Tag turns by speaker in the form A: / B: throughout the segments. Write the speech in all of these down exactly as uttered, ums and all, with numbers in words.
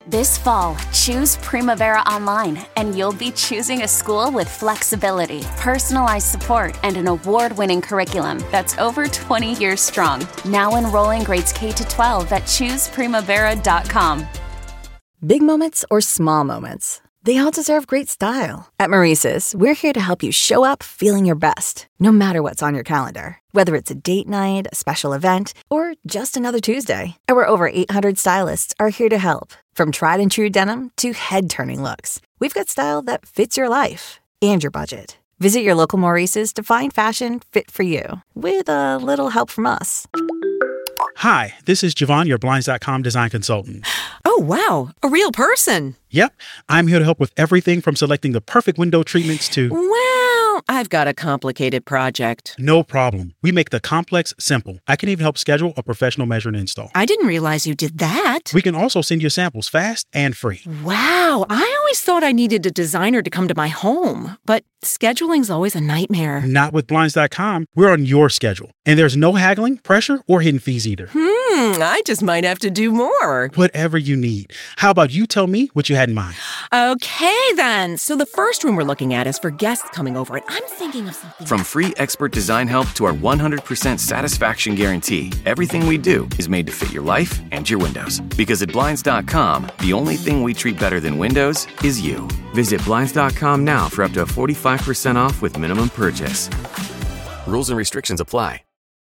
A: This fall, choose Primavera Online, and you'll be choosing a school with flexibility, personalized support, and an award-winning curriculum that's over twenty years strong. Now enrolling grades K to twelve at choose primavera dot com.
B: Big moments or small moments, they all deserve great style. At Maurice's, we're here to help you show up feeling your best, no matter what's on your calendar. Whether it's a date night, a special event, or just another Tuesday, our over eight hundred stylists are here to help. From tried and true denim to head-turning looks, we've got style that fits your life and your budget. Visit your local Maurice's to find fashion fit for you, with a little help from us.
C: Hi, this is Javon, your Blinds dot com design consultant.
D: Oh, wow, a real person.
C: Yep, I'm here to help with everything from selecting the perfect window treatments to...
D: Well, I've got a complicated project.
C: No problem. We make the complex simple. I can even help schedule a professional measure and install.
D: I didn't realize you did that.
C: We can also send you samples fast and free.
D: Wow, I always thought I needed a designer to come to my home, but scheduling's always a nightmare.
C: Not with Blinds dot com. We're on your schedule, and there's no haggling, pressure, or hidden fees either.
D: Hmm, I just might have to do more.
C: Whatever you need. How about you tell me what you had in mind?
D: Okay, then. So the first room we're looking at is for guests coming over, and I'm thinking of something...
E: From free expert design help to our one hundred percent satisfaction guarantee, everything we do is made to fit your life and your windows. Because at Blinds dot com, the only thing we treat better than windows is you. Visit Blinds dot com now for up to forty-five percent off with minimum purchase. Rules and restrictions apply.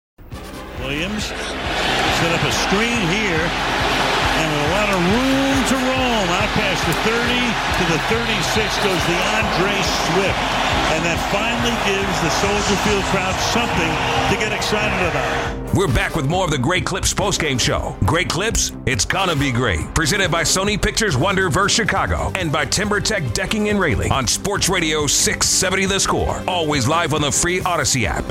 F: Williams set up a screen here, and with a lot of room to roam, out past the thirty to the thirty-six goes DeAndre Swift, and that finally gives the Soldier Field crowd something to get excited about.
G: We're back with more of the Great Clips postgame show. Great Clips, it's gonna be great. Presented by Sony Pictures Wonder versus Chicago and by TimberTech Decking and Railing on Sports Radio six seventy The Score. Always live on the free Odyssey app.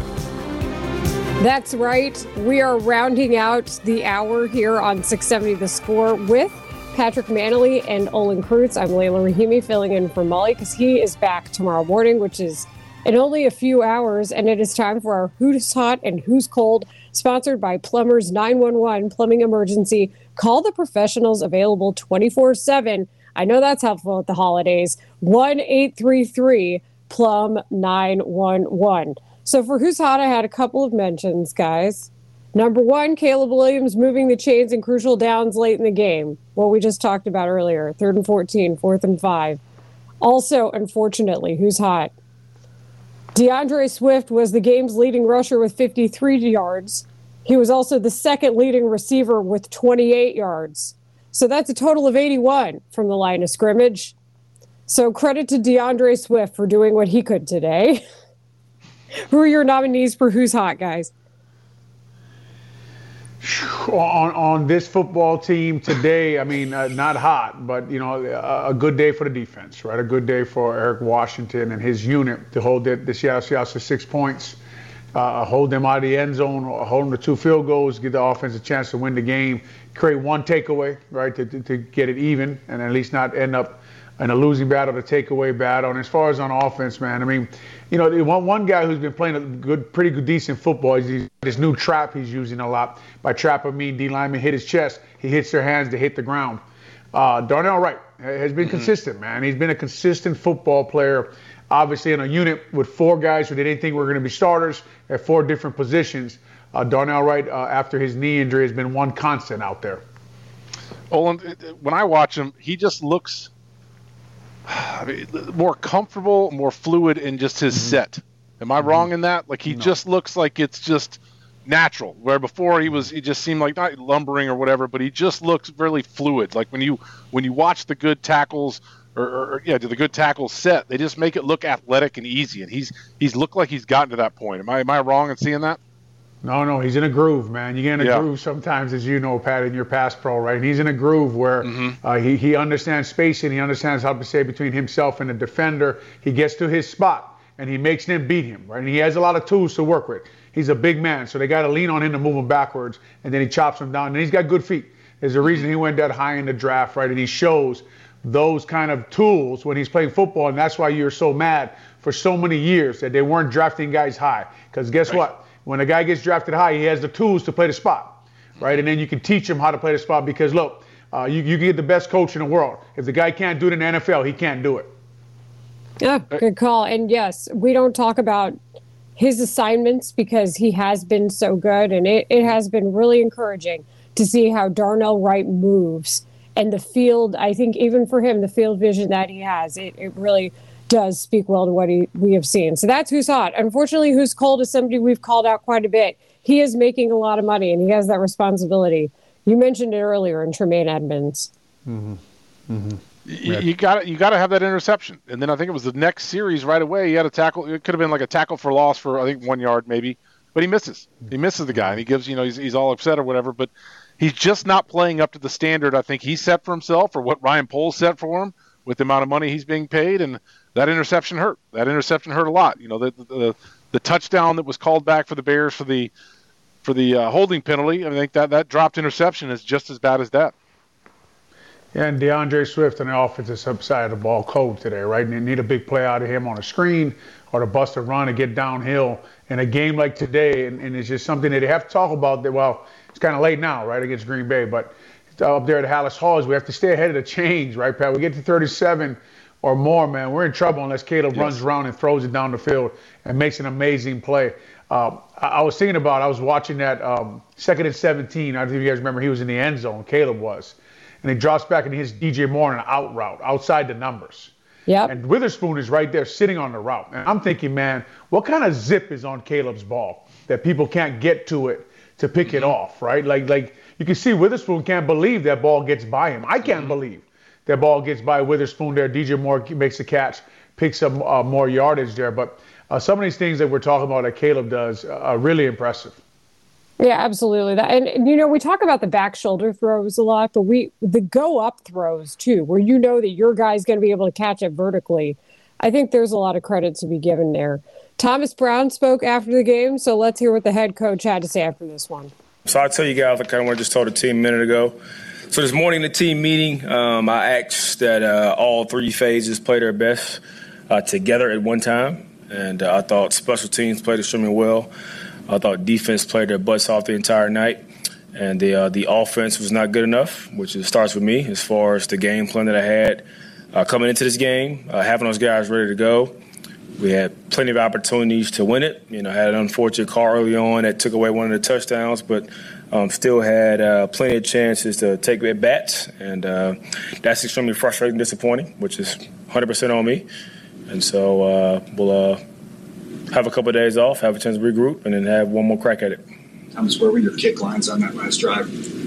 H: That's right. We are rounding out the hour here on six seventy The Score with Patrick Manley and Olin Kreutz. I'm Layla Rahimi filling in for Molly because he is back tomorrow morning, which is in only a few hours. And it is time for our Who's Hot and Who's Cold, sponsored by Plumbers nine one one Plumbing Emergency. Call the professionals, available twenty-four seven. I know that's helpful at the holidays. one eight three three plumb nine one one. So for Who's Hot, I had a couple of mentions, guys. Number one, Caleb Williams moving the chains in crucial downs late in the game. What we just talked about earlier, third and fourteen, fourth and five. Also, unfortunately, Who's Hot? DeAndre Swift was the game's leading rusher with fifty-three yards. He was also the second leading receiver with twenty-eight yards. So that's a total of eighty-one from the line of scrimmage. So credit to DeAndre Swift for doing what he could today. Who are your nominees for Who's Hot, guys?
I: On on this football team today, I mean, uh, not hot, but, you know, a, a good day for the defense, right? A good day for Eric Washington and his unit to hold the, the Seattle Seahawks to six points, uh, hold them out of the end zone, hold them to two field goals, give the offense a chance to win the game, create one takeaway, right, to, to, to get it even and at least not end up in a losing battle, the takeaway battle. And as far as on offense, man, I mean, you know, one, one guy who's been playing a good, pretty good, decent football is this new trap he's using a lot. By trap, I mean D lineman hit his chest, he hits their hands, they hit the ground. Uh, Darnell Wright has been mm-hmm. consistent, man. He's been a consistent football player, obviously in a unit with four guys who they didn't think were going to be starters at four different positions. Uh, Darnell Wright, uh, after his knee injury, has been one constant out there.
J: Olin, when I watch him, he just looks I mean, more comfortable, more fluid in just his mm-hmm. set. Am I mm-hmm. wrong in that? Like he no. just looks like it's just natural. Where before he was, he just seemed like not lumbering or whatever, but he just looks really fluid. Like when you when you watch the good tackles or, or, or yeah, the good tackles set, they just make it look athletic and easy. And he's he's looked like he's gotten to that point. Am I am I wrong in seeing that?
I: No, no, he's in a groove, man. You get in a
J: yeah.
I: groove sometimes, as you know, Pat, in your pass pro, right? And he's in a groove where mm-hmm. uh, he, he understands spacing. He understands how to say between himself and the defender. He gets to his spot, and he makes them beat him, right? And he has a lot of tools to work with. He's a big man, so they got to lean on him to move him backwards, and then he chops him down. And he's got good feet. There's a reason he went that high in the draft, right? And he shows those kind of tools when he's playing football, and that's why you're so mad for so many years that they weren't drafting guys high. Because guess right. what? When a guy gets drafted high, he has the tools to play the spot, right? And then you can teach him how to play the spot because, look, Uh, you, you can get the best coach in the world. If the guy can't do it in the N F L, he can't do it.
H: Yeah, good call. And yes, we don't talk about his assignments because he has been so good, and it, it has been really encouraging to see how Darnell Wright moves. And the field, I think even for him, the field vision that he has, it, it really does speak well to what he, we have seen. So that's Who's Hot. Unfortunately, Who's Cold is somebody we've called out quite a bit. He is making a lot of money, and he has that responsibility. You mentioned it earlier in Tremaine Edmonds.
J: Mm-hmm. Mm-hmm. You, you got you got to have that interception, and then I think it was the next series right away. He had a tackle. It could have been like a tackle for loss for I think one yard maybe, but he misses. He misses the guy, and he gives you know he's he's all upset or whatever. But he's just not playing up to the standard I think he set for himself, or what Ryan Poles set for him with the amount of money he's being paid, and that interception hurt. That interception hurt a lot. You know the the, the touchdown that was called back for the Bears for the for the uh, holding penalty. I think that that dropped interception is just as bad as that.
I: Yeah, and DeAndre Swift on the offensive side of the ball cold today, right? And they need a big play out of him on a screen or to bust a run and get downhill in a game like today. And, and it's just something that they have to talk about. That, well, it's kind of late now, right, against Green Bay. But up there at Hallis Halls, we have to stay ahead of the change, right, Pat? We get to thirty-seven or more, man, we're in trouble unless Caleb yes. runs around and throws it down the field and makes an amazing play. Uh, I, I was thinking about, I was watching that um, second and seventeen. I don't know if you guys remember, he was in the end zone, Caleb was. And he drops back and he hits D J Moore on an out route, outside the numbers.
H: Yeah.
I: And Witherspoon is right there sitting on the route. And I'm thinking, man, what kind of zip is on Caleb's ball that people can't get to it to pick mm-hmm. it off, right? Like, like you can see Witherspoon can't believe that ball gets by him. I can't mm-hmm. believe that ball gets by Witherspoon there. D J Moore makes a catch, picks up uh, more yardage there. But uh, some of these things that we're talking about that Caleb does are really impressive.
H: Yeah, absolutely. That, and, and, you know, we talk about the back shoulder throws a lot, but we the go-up throws, too, where you know that your guy's going to be able to catch it vertically. I think there's a lot of credit to be given there. Thomas Brown spoke after the game, so let's hear what the head coach had to say after this one.
K: So I'll tell you guys, I kind of just told the team a minute ago. So this morning, the team meeting, um, I asked that uh, all three phases play their best uh, together at one time, and uh, I thought special teams played extremely well. I thought defense played their butts off the entire night, and the uh, the offense was not good enough, which is, starts with me as far as the game plan that I had uh, coming into this game, uh, having those guys ready to go. We had plenty of opportunities to win it. You know, had an unfortunate call early on that took away one of the touchdowns, but um, still had uh, plenty of chances to take at bats, and uh, that's extremely frustrating and disappointing, which is one hundred percent on me. And so uh, we'll uh, have a couple of days off, have a chance to regroup, and then have one more crack at it.
L: Thomas, where were your kick lines on that last drive?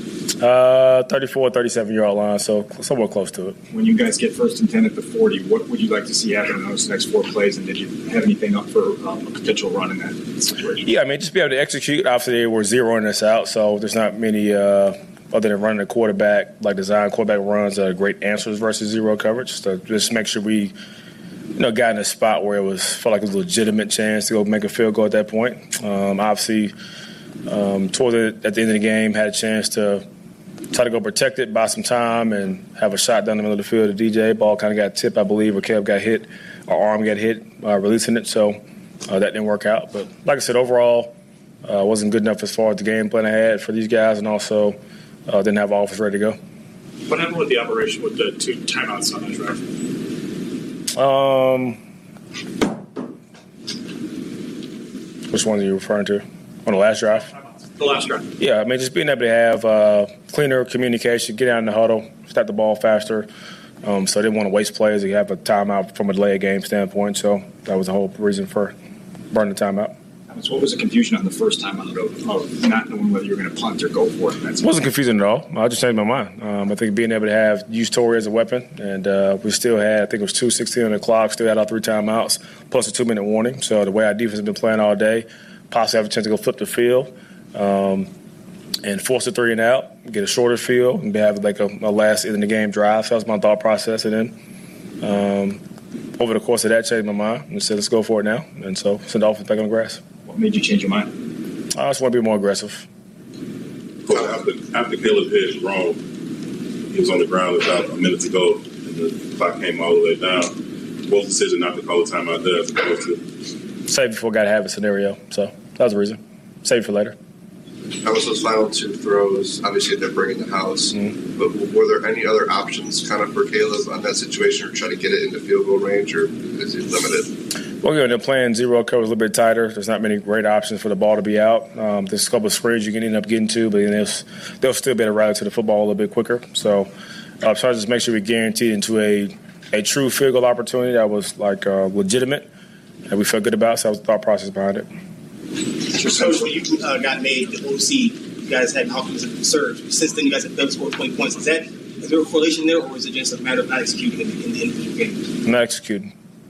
K: Uh, thirty-four, thirty-seven-yard line, so somewhere close to it.
L: When you guys get first and ten at the forty, what would you like to see happen in those next four plays, and did you have anything up for um, a potential run in that situation?
K: Yeah, I mean, just be able to execute. Obviously, they were zeroing us out, so there's not many, uh, other than running a quarterback, like design quarterback runs, that are great answers versus zero coverage. So just make sure we – you know, got in a spot where it was felt like it was a legitimate chance to go make a field goal at that point. Um, obviously, um, toward the, at the end of the game, had a chance to try to go protect it, buy some time, and have a shot down the middle of the field to D J. Ball kind of got tipped, I believe, or Caleb got hit, our arm got hit, uh, releasing it. So uh, that didn't work out. But like I said, overall, uh, wasn't good enough as far as the game plan I had for these guys, and also uh, didn't have offense ready to go.
L: What happened with the operation with the two timeouts on that drive?
K: Um, which one are you referring to? On the last drive?
L: The last drive.
K: Yeah, I mean, just being able to have uh, cleaner communication, get out in the huddle, start the ball faster. Um, so I didn't want to waste plays. You have a timeout from a delayed game standpoint. So that was the whole reason for burning the timeout.
L: So what was the confusion on the first time out of, of not knowing whether you were going to punt or go for it? That's
K: it wasn't confusing at all. I just changed my mind. Um, I think being able to have use Torrey as a weapon, and uh, we still had, I think it was two sixteen on the clock, still had our three timeouts, plus a two-minute warning. So the way our defense has been playing all day, possibly have a chance to go flip the field um, and force a three and out, get a shorter field, and have like a, a last in the game drive. So that was my thought process. And then um, over the course of that, changed my mind and said, let's go for it now. And so send the offense back on the grass.
L: What made you change your mind?
K: I just want to be more aggressive.
M: Well, after, after Caleb hit his wrong, he was on the ground about a minute to go, and the clock came all the way down. What was the decision not to call a timeout there as opposed to?
K: Save before got to have a scenario. So that was the reason. Save for later.
N: That was those final two throws. Obviously, they're bringing the house. Mm-hmm. But were there any other options kind of for Caleb on that situation, or try to get it into field goal range, or is he limited?
K: Well, you know, they're playing zero coverage a little bit tighter. There's not many great options for the ball to be out. Um, there's a couple of screens you can end up getting to, but they'll, they'll still be able to rally to the football a little bit quicker. So, uh, try to just make sure we guaranteed into a, a true field goal opportunity that was, like, uh, legitimate and we felt good about. So that was the thought process behind it.
O: Coach, when you uh, got made the O C, you guys had an offensive surge. Since then, you guys have failed to score twenty points. Is that is there a correlation there, or is it just a matter of not executing in the, in the individual game?
K: Not executing.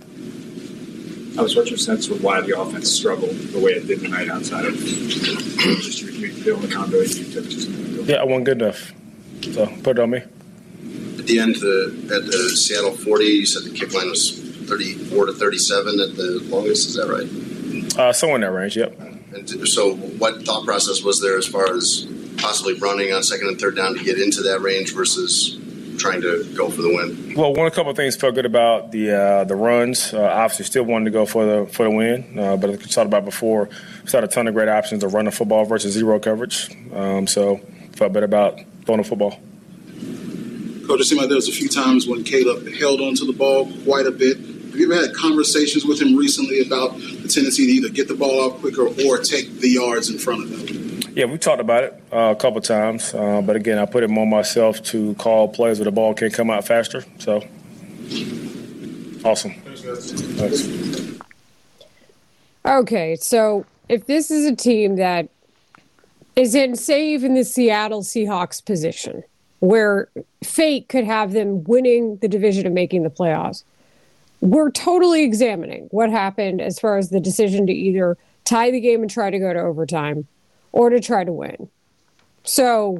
L: I was what's your sense of why the offense struggled the way it did tonight outside of just your midfield and how good you took just a minute ago?
K: Yeah, I wasn't good enough. So put it on me.
N: At the end, the, at the Seattle forty, you said the kick line was thirty-four to thirty-seven at the longest. Is that right?
K: Uh, somewhere in that range, yep.
N: And so what thought process was there as far as possibly running on second and third down to get into that range versus trying to go for the win?
K: Well, one a couple of things felt good about the uh, the runs. Uh, obviously, still wanted to go for the for the win, uh, but as we talked about before, we had a ton of great options to run the football versus zero coverage. Um, so felt better about throwing the football.
P: Coach, it seemed like there was a few times when Caleb held onto the ball quite a bit. Have you ever had conversations with him recently about the tendency to either get the ball off quicker or take the yards in front of them?
K: Yeah, we talked about it uh, a couple times. Uh, but, again, I put it more myself to call plays where the ball can come out faster. So, awesome. Thanks.
H: Okay, so if this is a team that is in, say, even the Seattle Seahawks position, where fate could have them winning the division and making the playoffs, we're totally examining what happened as far as the decision to either tie the game and try to go to overtime or to try to win. So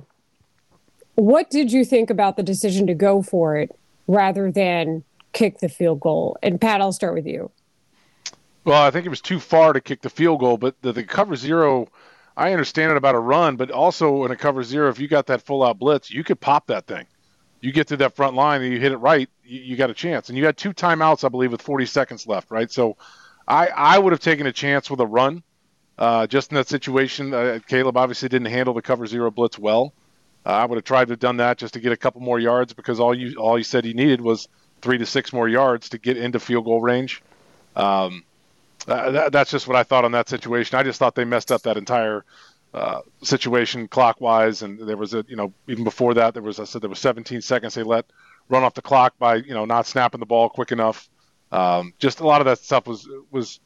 H: what did you think about the decision to go for it rather than kick the field goal? And Pat, I'll start with you.
J: Well, I think it was too far to kick the field goal, but the, the cover zero, I understand it about a run, but also in a cover zero, if you got that full-out blitz, you could pop that thing. You get to that front line and you hit it right, you, you got a chance. And you had two timeouts, I believe, with forty seconds left, right? So I, I would have taken a chance with a run uh, just in that situation. Uh, Caleb obviously didn't handle the cover zero blitz well. Uh, I would have tried to have done that just to get a couple more yards because all you all you said you needed was three to six more yards to get into field goal range. Um, uh, that, that's just what I thought on that situation. I just thought they messed up that entire Uh, situation clockwise, and there was a, you know, even before that, there was, I said there was seventeen seconds they let run off the clock by, you know, not snapping the ball quick enough. Um, just a lot of that stuff was, was,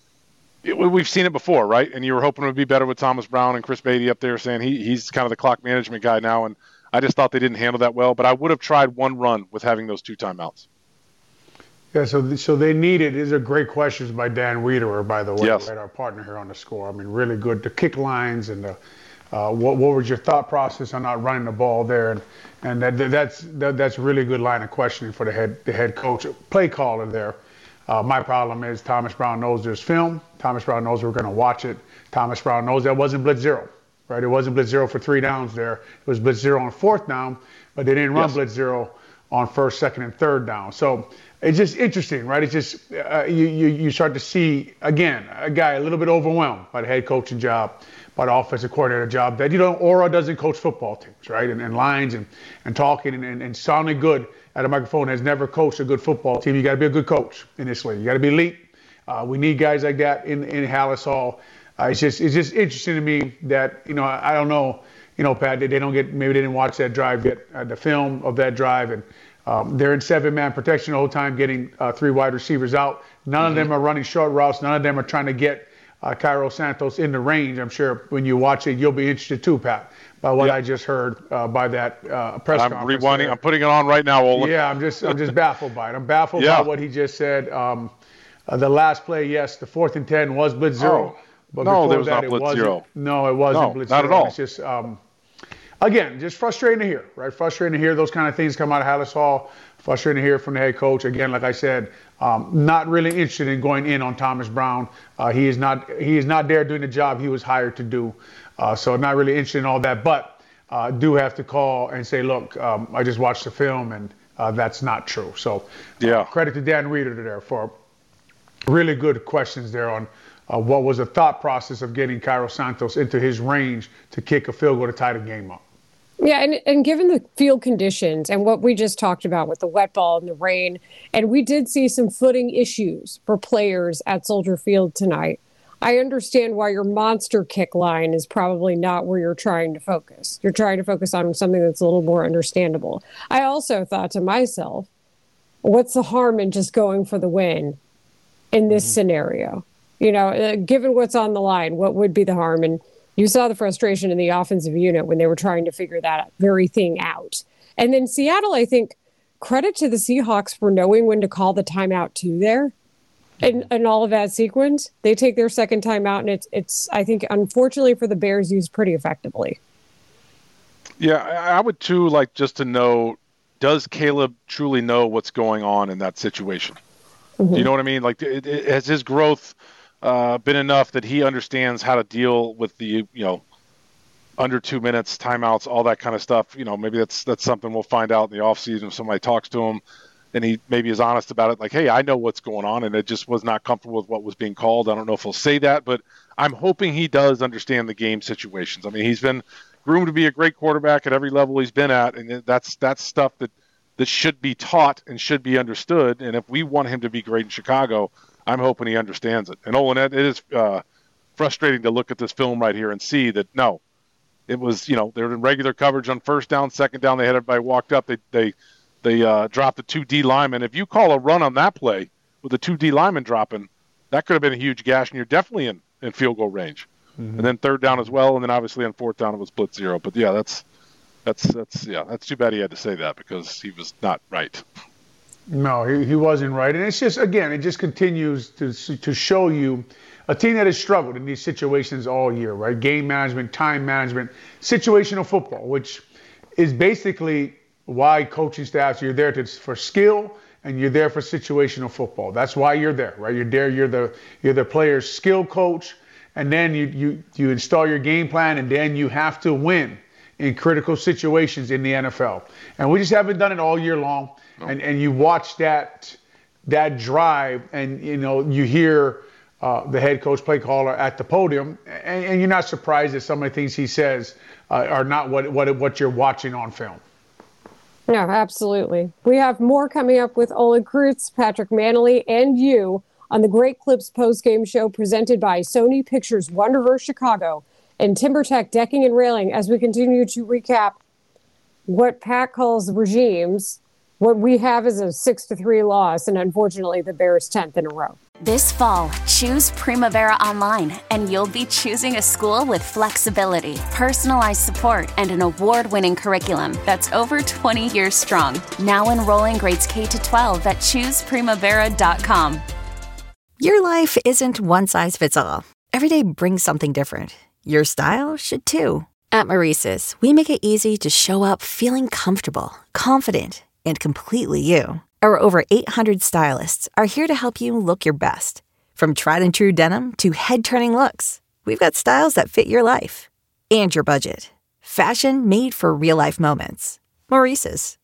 J: it, we've seen it before, right? And you were hoping it would be better with Thomas Brown and Chris Beatty up there saying he he's kind of the clock management guy now, and I just thought they didn't handle that well, but I would have tried one run with having those two timeouts.
I: Yeah, so so they needed. These are great questions by Dan Wiederer, by the way,
J: yes.
I: right, our partner here on the score. I mean, really good. The kick lines and the, uh, what what was your thought process on not running the ball there, and and that, that's that, that's a really good line of questioning for the head the head coach, play caller there. Uh, my problem is Thomas Brown knows there's film. Thomas Brown knows we're going to watch it. Thomas Brown knows that wasn't blitz zero, right? It wasn't blitz zero for three downs there. It was blitz zero on fourth down, but they didn't run yes. blitz zero on first, second, and third down. So it's just interesting, right? It's just uh, you, you you start to see, again, a guy a little bit overwhelmed by the head coaching job, by the offensive coordinator job that, you know, Ora doesn't coach football teams, right? And, and lines and, and talking and, and, and sounding good at a microphone, has never coached a good football team. You got to be a good coach in this league. You got to be elite. Uh, we need guys like that in, in Halas Hall. Uh, it's just it's just interesting to me that, you know, I, I don't know, you know, Pat, they, they don't get, maybe they didn't watch that drive yet, uh, the film of that drive, and Um, they're in seven-man protection the whole time, getting uh, three wide receivers out. None mm-hmm. of them are running short routes. None of them are trying to get uh, Cairo Santos in the range. I'm sure when you watch it, you'll be interested too, Pat, by what yep. I just heard uh, by that uh, press
J: I'm
N: conference.
J: I'm rewinding. I'm putting it on right now, Olin.
I: Yeah, I'm just I'm just baffled by it. I'm baffled
J: yeah.
I: by what he just said. Um, uh, the last play, yes, the fourth and ten was blitz zero.
J: Oh.
I: But
J: no, there was
I: that,
J: not blitz
I: it
J: zero.
I: No, it wasn't
J: no,
I: blitz
J: not
I: zero.
J: at all.
I: It's just um, again, just frustrating to hear, right? Frustrating to hear those kind of things come out of Halas Hall. Frustrating to hear from the head coach. Again, like I said, um, not really interested in going in on Thomas Brown. Uh, he is not he is not there doing the job he was hired to do. Uh, so not really interested in all that. But uh, do have to call and say, look, um, I just watched the film and uh, that's not true. So uh,
J: yeah,
I: credit to Dan Reeder there for really good questions there on uh, what was the thought process of getting Cairo Santos into his range to kick a field goal to tie the game up.
H: Yeah, and, and given the field conditions and what we just talked about with the wet ball and the rain, and we did see some footing issues for players at Soldier Field tonight, I understand why your monster kick line is probably not where you're trying to focus. You're trying to focus on something that's a little more understandable. I also thought to myself, what's the harm in just going for the win in this mm-hmm. scenario? You know, uh, given what's on the line, what would be the harm? And you saw the frustration in the offensive unit when they were trying to figure that very thing out. And then Seattle, I think, credit to the Seahawks for knowing when to call the timeout too there. And, and all of that sequence, they take their second timeout, and it's, it's I think, unfortunately for the Bears, used pretty effectively.
J: Yeah, I would too like just to know, does Caleb truly know what's going on in that situation? Mm-hmm. Do you know what I mean? Like, it, it, has his growth uh, been enough that he understands how to deal with the, you know, under two minutes, timeouts, all that kind of stuff? You know, maybe that's that's something we'll find out in the offseason if somebody talks to him. And he maybe is honest about it, like, hey, I know what's going on, and it just was not comfortable with what was being called. I don't know if he'll say that, but I'm hoping he does understand the game situations. I mean, he's been groomed to be a great quarterback at every level he's been at, and that's that's stuff that, that should be taught and should be understood. And if we want him to be great in Chicago, I'm hoping he understands it. And, Olin, it is uh, frustrating to look at this film right here and see that, no, it was, you know, they were in regular coverage on first down, second down, they had everybody walked up, they they – They uh, dropped the two D linemen. If you call a run on that play with the two D linemen dropping, that could have been a huge gash, and you're definitely in, in field goal range. Mm-hmm. And then third down as well, and then obviously on fourth down it was blitz zero. But yeah, that's that's that's yeah, that's too bad he had to say that because he was not right.
I: No, he, he wasn't right, and it's just again, it just continues to to show you a team that has struggled in these situations all year, right? Game management, time management, situational football, which is basically why coaching staffs, you're there to, for skill, and you're there for situational football. That's why you're there, right? You're there, you're the you're the player's skill coach, and then you you you install your game plan, and then you have to win in critical situations in the N F L. And we just haven't done it all year long. No. And and you watch that that drive, and you know you hear uh, the head coach, play caller at the podium, and, and you're not surprised that some of the things he says uh, are not what what what you're watching on film.
H: No, absolutely. We have more coming up with Olin Kreutz, Patrick Mannelly, and you on the Great Clips postgame show presented by Sony Pictures Wonderverse Chicago and TimberTech Decking and Railing as we continue to recap what Pat calls regimes. What we have is a six to three loss, and unfortunately the Bears' tenth in a row.
A: This fall, choose Primavera Online, and you'll be choosing a school with flexibility, personalized support, and an award-winning curriculum that's over twenty years strong. Now enrolling grades K to twelve at choose primavera dot com.
B: Your life isn't one size fits all. Every day brings something different. Your style should too. At Maurice's, we make it easy to show up feeling comfortable, confident, and completely you. Our over eight hundred stylists are here to help you look your best. From tried and true denim to head-turning looks, we've got styles that fit your life and your budget. Fashion made for real-life moments. Maurice's.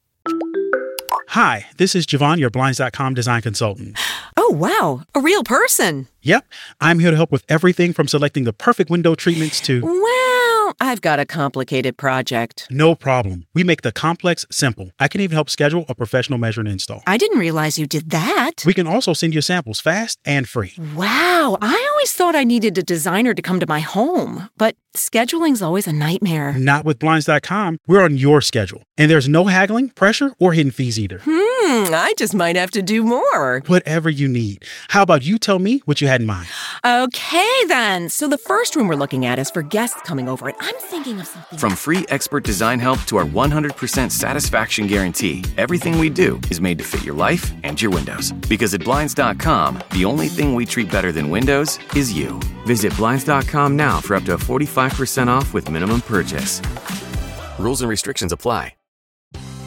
C: Hi, this is Javon, your Blinds dot com design consultant.
D: Oh, wow. A real person.
C: Yep. I'm here to help with everything from selecting the perfect window treatments to...
D: Well, I've got a complicated project.
C: No problem. We make the complex simple. I can even help schedule a professional measure and install.
D: I didn't realize you did that.
C: We can also send you samples fast and free.
D: Wow. I always thought I needed a designer to come to my home, but scheduling's always a nightmare.
C: Not with Blinds dot com. We're on your schedule. And there's no haggling, pressure, or hidden fees either.
D: Hmm, I just might have to do more.
C: Whatever you need. How about you tell me what you had in mind?
D: Okay, then. So the first room we're looking at is for guests coming over, and I'm thinking of something...
E: From free expert design help to our one hundred percent satisfaction guarantee, everything we do is made to fit your life and your windows. Because at Blinds dot com, the only thing we treat better than windows is you. Visit Blinds dot com now for up to forty-five percent off with minimum purchase. Rules and restrictions apply.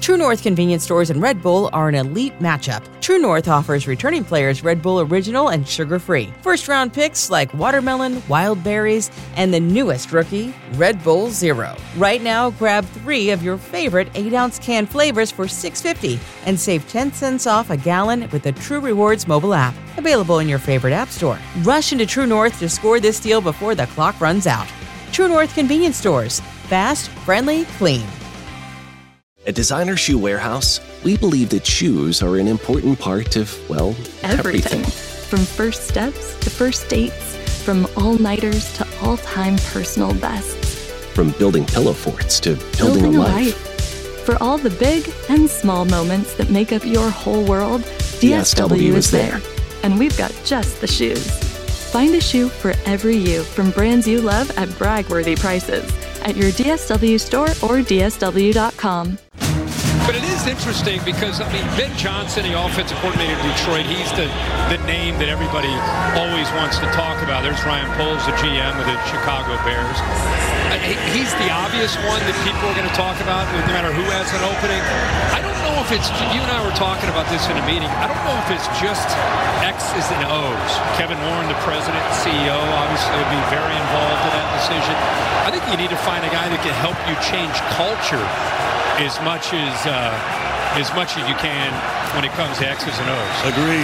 Q: True North convenience stores and Red Bull are an elite matchup. True North offers returning players Red Bull Original and sugar-free. First-round picks like watermelon, wild berries, and the newest rookie, Red Bull Zero. Right now, grab three of your favorite eight-ounce can flavors for six dollars and fifty cents and save ten cents off a gallon with the True Rewards mobile app. Available in your favorite app store. Rush into True North to score this deal before the clock runs out. True North convenience stores. Fast, friendly, clean.
R: At Designer Shoe Warehouse, we believe that shoes are an important part of, well, everything.
S: Everything. From first steps to first dates, from all-nighters to all-time personal bests.
R: From building pillow forts to building,
S: Building
R: a
S: a
R: life.
S: life. For all the big and small moments that make up your whole world, D S W is there. And we've got just the shoes. Find a shoe for every you from brands you love at brag-worthy prices at your D S W store or D S W dot com.
T: But it is interesting because, I mean, Ben Johnson, the offensive coordinator of Detroit, he's the, the name that everybody always wants to talk about. There's Ryan Poles, the G M of the Chicago Bears. He's the obvious one that people are going to talk about no matter who has an opening. I don't know if it's, you and I were talking about this in a meeting, I don't know if it's just X's and O's. Kevin Warren, the president and C E O, obviously will be very involved in that decision. I think you need to find a guy that can help you change culture as much as uh, as much as you can when it comes to X's and O's.
F: Agreed.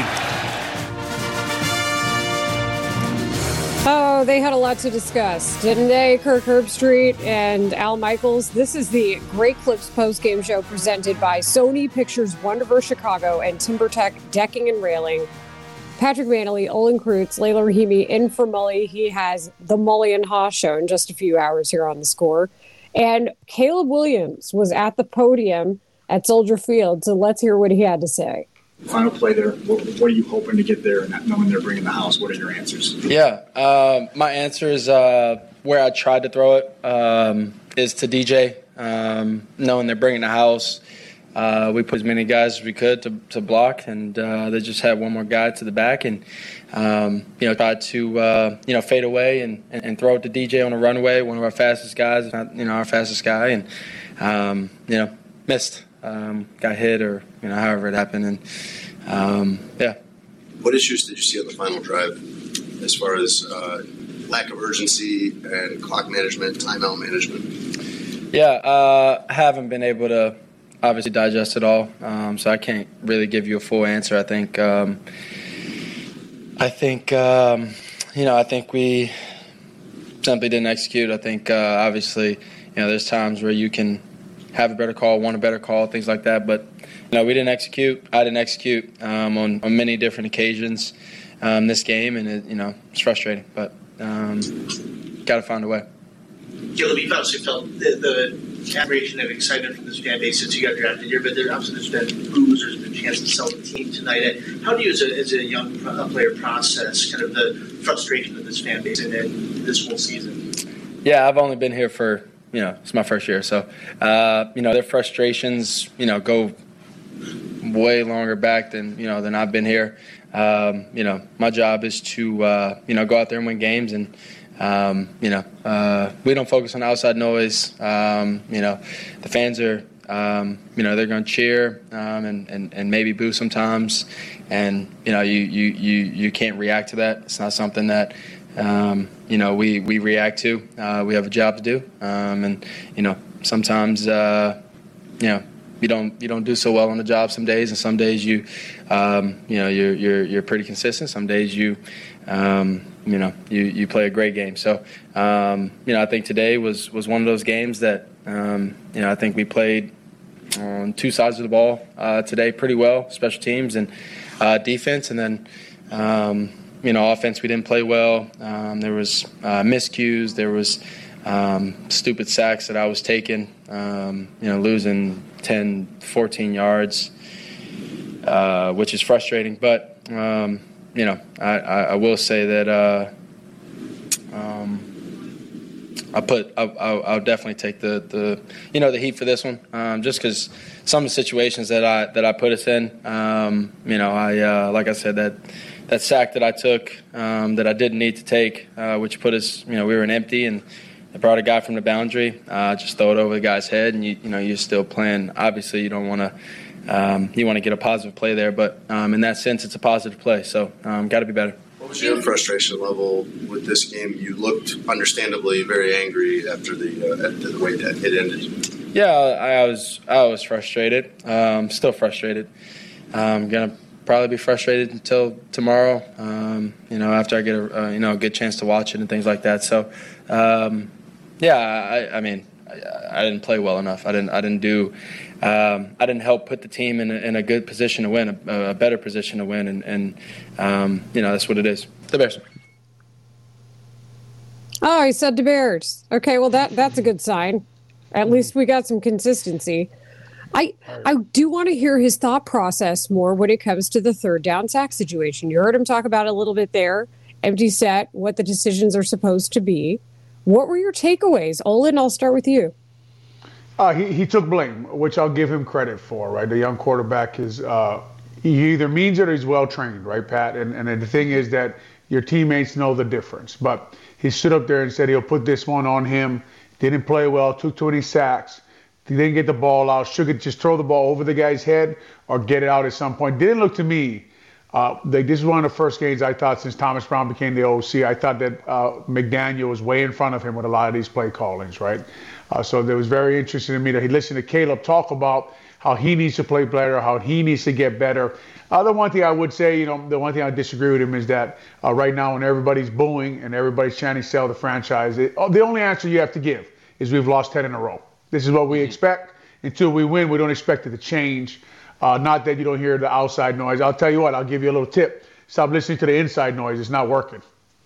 H: Oh, they had a lot to discuss, didn't they? Kirk Herbstreit and Al Michaels. This is the Great Clips postgame show presented by Sony Pictures Wonderverse Chicago and TimberTech Decking and Railing. Patrick Manley, Olin Kreutz, Layla Rahimi in for Mully. He has the Mully and Haas show in just a few hours here on The Score. And Caleb Williams was at the podium at Soldier Field, so let's hear what he had to say.
L: Final play there, what, what are you hoping to get there? Not knowing they're bringing the house, what are your answers?
U: Yeah, uh, my answer is uh, where I tried to throw it um, is to D J, um, knowing they're bringing the house. Uh, we put as many guys as we could to, to block, and uh, they just had one more guy to the back, and um, you know, tried to uh, you know fade away and, and, and throw it to D J on a runaway, one of our fastest guys, not you know our fastest guy, and um, you know missed, um, got hit, or you know however it happened, and um, yeah.
N: What issues did you see on the final drive, as far as uh, lack of urgency and clock management, timeout management?
U: Yeah, uh, I haven't been able to obviously digest it all, um, so I can't really give you a full answer. I think, um, I think, um, you know, I think we simply didn't execute. I think, uh, obviously, you know, there's times where you can have a better call, want a better call, things like that. But, you know, we didn't execute. I didn't execute um, on, on many different occasions um, this game, and, it, you know, it's frustrating. But um, got to find a way.
O: Caleb, you've obviously felt the, the admiration and excitement from this fan base since you got drafted here, but there obviously there's been booze, there's been a chance to sell the team tonight. How do you, as a, as a young player, process kind of the frustration of this fan base and then this whole season?
U: Yeah, I've only been here for, you know, it's my first year, so, uh, you know, their frustrations, you know, go way longer back than, you know, than I've been here. Um, you know, my job is to, uh, you know, go out there and win games, and Um, you know, uh, we don't focus on outside noise. Um, you know, the fans are, um, you know, they're going to cheer um, and, and, and maybe boo sometimes. And, you know, you, you, you, you can't react to that. It's not something that, um, you know, we, we react to. Uh, we have a job to do. Um, and, you know, sometimes, uh, you know, you don't you don't do so well on the job some days, and some days you, um, you know, you're, you're, you're pretty consistent. Some days you, um, you know, you, you play a great game. So, um, you know, I think today was, was one of those games that, um, you know, I think we played on two sides of the ball uh, today pretty well, special teams and uh, defense. And then, um, you know, offense we didn't play well. Um, there was uh, miscues. There was um, stupid sacks that I was taking, um, you know, losing ten, fourteen yards, uh, which is frustrating. But, um, you know, I, I, I will say that uh, um, I put I, I'll, I'll definitely take the, the you know the heat for this one, um, just because some of the situations that I that I put us in, um, you know, I uh, like I said that that sack that I took um, that I didn't need to take, uh, which put us, you know, we were in empty, and they brought a guy from the boundary, uh, just throw it over the guy's head, and you you know you're still playing. Obviously, you don't want to um, you want to get a positive play there, but um, in that sense, it's a positive play. So um, got to be better.
G: What was your frustration level with this game? You looked understandably very angry after the uh, after the way that it ended.
U: Yeah, I, I was I was frustrated. Um, still frustrated. I'm gonna probably be frustrated until tomorrow. Um, you know, after I get a uh, you know a good chance to watch it and things like that. So, um, yeah, I, I mean, I, I didn't play well enough. I didn't I didn't do. Um, I didn't help put the team in a, in a good position to win, a, a better position to win, and, and um, you know that's what it is. The Bears.
H: Oh, he said the Bears. Okay, well that that's a good sign. At least we got some consistency. I I do want to hear his thought process more when it comes to the third down sack situation. You heard him talk about it a little bit there. Empty set, what the decisions are supposed to be. What were your takeaways? Olin, I'll start with you.
I: Uh, he, he took blame, which I'll give him credit for, right? The young quarterback is, uh, he either means it or he's well-trained, right, Pat? And, and the thing is that your teammates know the difference. But he stood up there and said he'll put this one on him. Didn't play well, took twenty sacks. He didn't get the ball out. Should just throw the ball over the guy's head or get it out at some point. Didn't look to me, uh, like this is one of the first games I thought since Thomas Brown became the O C. I thought that uh, McDaniel was way in front of him with a lot of these play callings, right? Uh, so it was very interesting to me that he listened to Caleb talk about how he needs to play better, how he needs to get better. Uh, the one thing I would say, you know, the one thing I disagree with him is that uh, right now when everybody's booing and everybody's trying to sell the franchise, it, oh, the only answer you have to give is we've lost ten in a row. This is what we expect. Until we win, we don't expect it to change. Uh, not that you don't hear the outside noise. I'll tell you what, I'll give you a little tip. Stop listening to the inside noise. It's not working.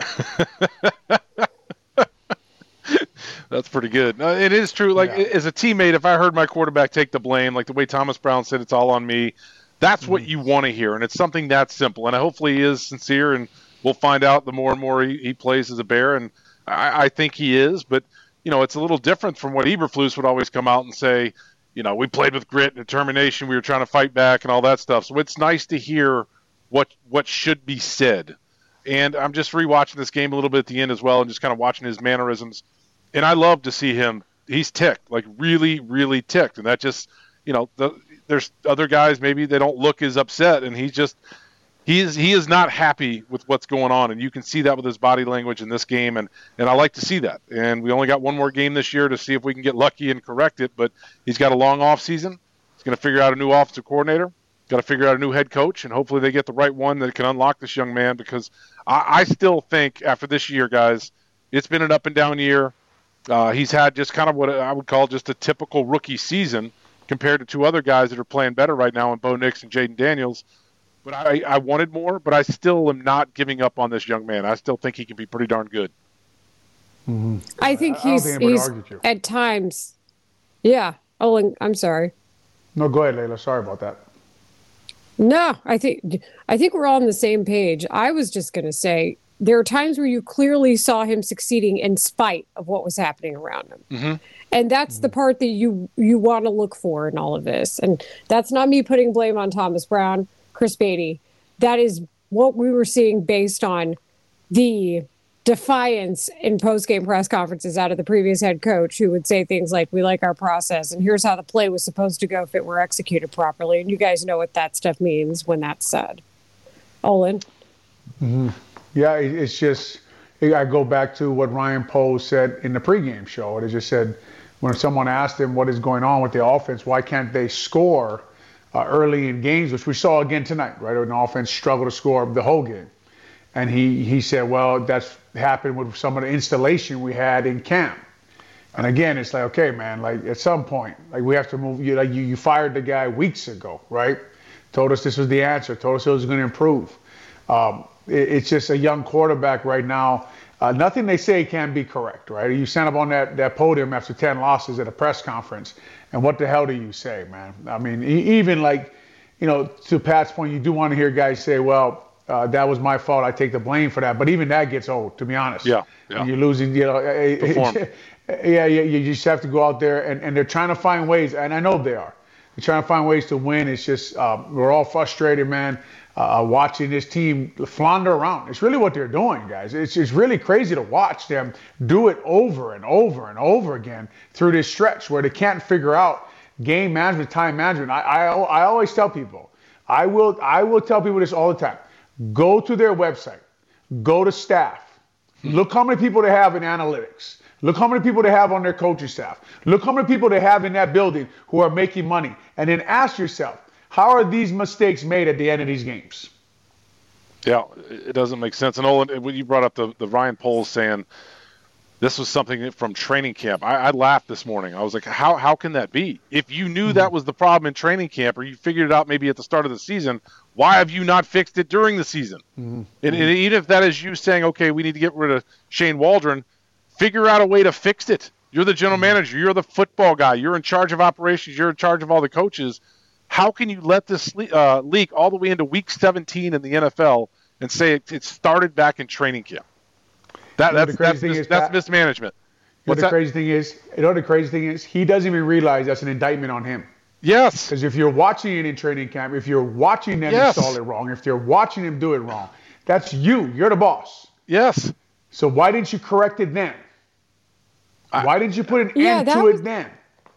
J: That's pretty good. No, it is true. Like, yeah. As a teammate, if I heard my quarterback take the blame, like the way Thomas Brown said, it's all on me, that's mm-hmm. what you want to hear. And it's something that simple. And hopefully he is sincere, and we'll find out the more and more he, he plays as a Bear. And I, I think he is. But, you know, it's a little different from what Eberflus would always come out and say, you know, we played with grit and determination. We were trying to fight back and all that stuff. So it's nice to hear what what should be said. And I'm just rewatching this game a little bit at the end as well and just kind of watching his mannerisms. And I love to see him. He's ticked, like really, really ticked. And that just, you know, the, there's other guys, maybe they don't look as upset. And he's just, he is he is not happy with what's going on. And you can see that with his body language in this game. And, and I like to see that. And we only got one more game this year to see if we can get lucky and correct it. But he's got a long off season. He's going to figure out a new offensive coordinator. Got to figure out a new head coach. And hopefully they get the right one that can unlock this young man. Because I, I still think after this year, guys, it's been an up and down year. Uh, he's had just kind of what I would call just a typical rookie season compared to two other guys that are playing better right now in Bo Nix and Jaden Daniels. But I, I wanted more, but I still am not giving up on this young man. I still think he can be pretty darn good.
H: Mm-hmm. I think he's, I he's at times. Yeah. Oh, I'm sorry.
I: No, go ahead, Layla. Sorry about that.
H: No, I think I think we're all on the same page. I was just going to say, there are times where you clearly saw him succeeding in spite of what was happening around him. Mm-hmm. And that's mm-hmm. the part that you you want to look for in all of this. And that's not me putting blame on Thomas Brown, Chris Beatty. That is what we were seeing based on the defiance in post-game press conferences out of the previous head coach, who would say things like, we like our process, and here's how the play was supposed to go if it were executed properly. And you guys know what that stuff means when that's said. Olin?
I: Mm-hmm. Yeah, it's just, I go back to what Ryan Poles said in the pregame show. It just said, when someone asked him what is going on with the offense, why can't they score uh, early in games, which we saw again tonight, right? An offense struggled to score the whole game. And he, he said, well, that's happened with some of the installation we had in camp. And again, it's like, okay, man, like at some point, like we have to move. You, like you, you fired the guy weeks ago, right? Told us this was the answer. Told us it was going to improve. Um, It's just a young quarterback right now. Uh, nothing they say can be correct, right? You stand up on that, that podium after ten losses at a press conference, and what the hell do you say, man? I mean, even like, you know, to Pat's point, you do want to hear guys say, well, uh, that was my fault. I take the blame for that. But even that gets old, to be honest.
J: Yeah, yeah.
I: You're losing, you know. yeah, yeah, you just have to go out there, and, and they're trying to find ways, and I know they are. We're trying to find ways to win. It's just uh, we're all frustrated, man, uh, watching this team flounder around. It's really what they're doing, guys. It's it's really crazy to watch them do it over and over and over again through this stretch where they can't figure out game management, time management. I I, I always tell people, I will I will tell people this all the time. Go to their website. Go to staff. Look how many people they have in analytics. Look how many people they have on their coaching staff. Look how many people they have in that building who are making money. And then ask yourself, how are these mistakes made at the end of these games?
J: Yeah, it doesn't make sense. And Olin, when you brought up the, the Ryan Poles saying this was something from training camp, I, I laughed this morning. I was like, how how can that be? If you knew mm-hmm. that was the problem in training camp, or you figured it out maybe at the start of the season, why have you not fixed it during the season? Mm-hmm. And, and even if that is you saying, okay, we need to get rid of Shane Waldron, figure out a way to fix it. You're the general manager. You're the football guy. You're in charge of operations. You're in charge of all the coaches. How can you let this uh, leak all the way into week seventeen in the N F L and say it, it started back in training camp? That,
I: you know,
J: that's that's, mis-
I: is,
J: that's
I: Pat,
J: mismanagement.
I: You know the that? crazy thing is, you know the crazy thing is, he doesn't even realize that's an indictment on him.
J: Yes.
I: Because if you're watching it in training camp, if you're watching them
J: yes.
I: install it wrong, if you're watching them do it wrong, that's you. You're the boss.
J: Yes.
I: So why didn't you correct it then? Why didn't you put an
H: yeah,
I: end to
H: was,
I: it then?